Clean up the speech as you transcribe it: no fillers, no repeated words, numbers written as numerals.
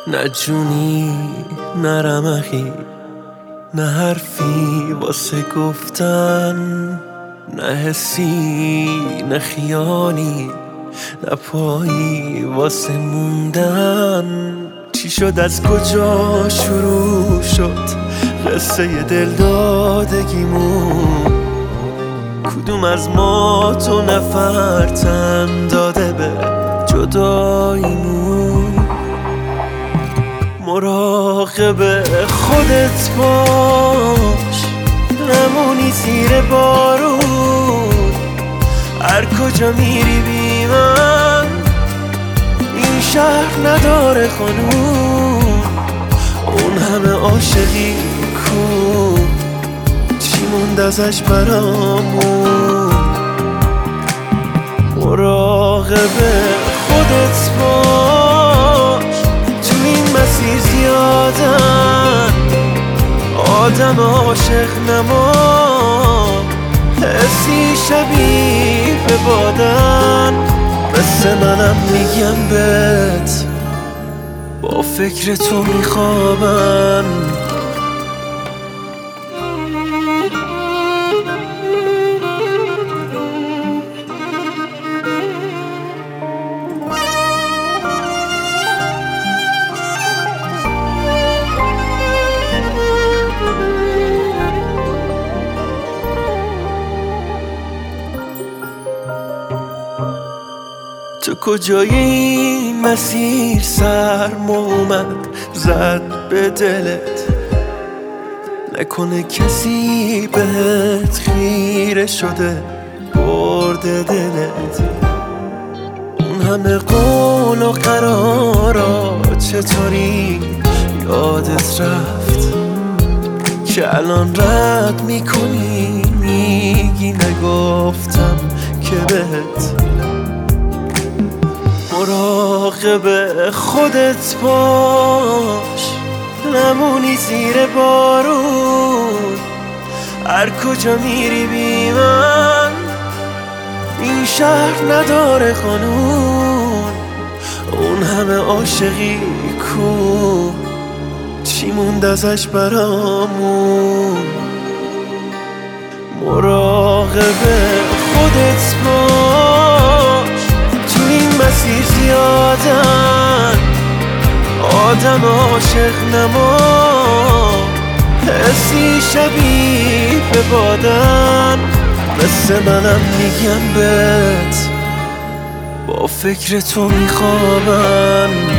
نه جونی نه رمقی، نه حرفی واسه گفتن، نه حسی نه خیالی، نه پایی واسه موندن. چی شد از کجا شروع شد قصه دل دادگیمون؟ کدوم از ما تو نفرتن داده به جداییمون؟ مراقب خودت باش، نمونی زیر بارون. هر کجا میری بی من، این شهر نداره خانون. اون همه عاشقی کو، چی موند ازش برامون؟ مراقب خودت باش، تو این مسیر زیادن آدم عاشق نما، حسی شبیه به بادن. مثل منم میگم بهت، با فکر تو میخوابن. تو کجای این مسیر سرما اومد زد به دلت؟ نکنه کسی بهت خیره شده برده دلت؟ اون همه قول و قرارات چطوری یادت رفت که الان رد میکنی میگی نگفتم که بهت؟ مراقب خودت باش، نمونی زیر بارون. هر کجا میری بی من، این شهر نداره خانون. اون همه عاشقی کو، چی موند ازش برامون؟ مراقب خودت باش، تو این مسیر زیادن آدم عاشق نما، حسی شبیه به بادن. مثل منم میگم بهت، با فکر تو میخوابن.